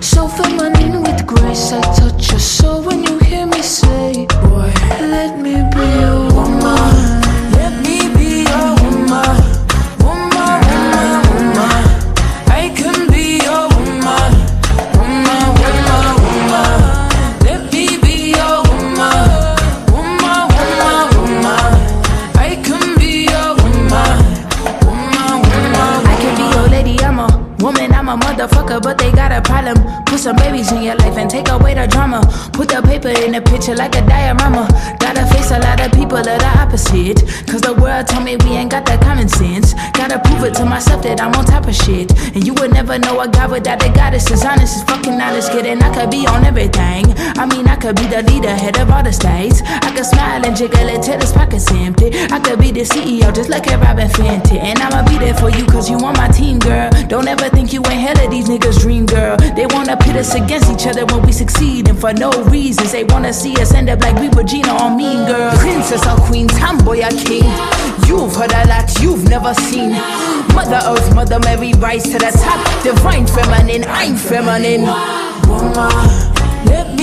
So feminine with grace, I touch your soul when you hear me say, boy, let me be your woman. Let me be your woman. Woman, woman, woman. I can be your woman. Woman, woman, woman. Let me be your woman. Woman, woman, woman. I can be your woman. Woman, woman. I can be your lady, I'm a woman, I'm a motherfucker, but they got a problem. Put some babies in your life and take away the drama. Put the paper in the picture like a diorama. Gotta face a lot of people that are opposite, cause the world told me we ain't got that common sense. Gotta prove it to myself that I'm on top of shit. And you would never know a God without a goddess. Is honest, is fucking honest, kidding. I could be on everything. I mean, I could be the leader, head of all the states. I could smile and jiggle it till his pockets empty. I could be the CEO just like a Robin Fenty. And I'ma be there for you cause you on my team, girl. Don't ever think you ain't hell of these niggas' dream, girl. They wanna pit us against each other when we succeed, and for no reasons. They wanna see us end up like we Regina or Mean Girl. Princess or queen, tomboy or king. You've heard a lot you've never seen. Mother Earth, Mother Mary, rise to the top. Divine feminine, I'm feminine. Woman, let me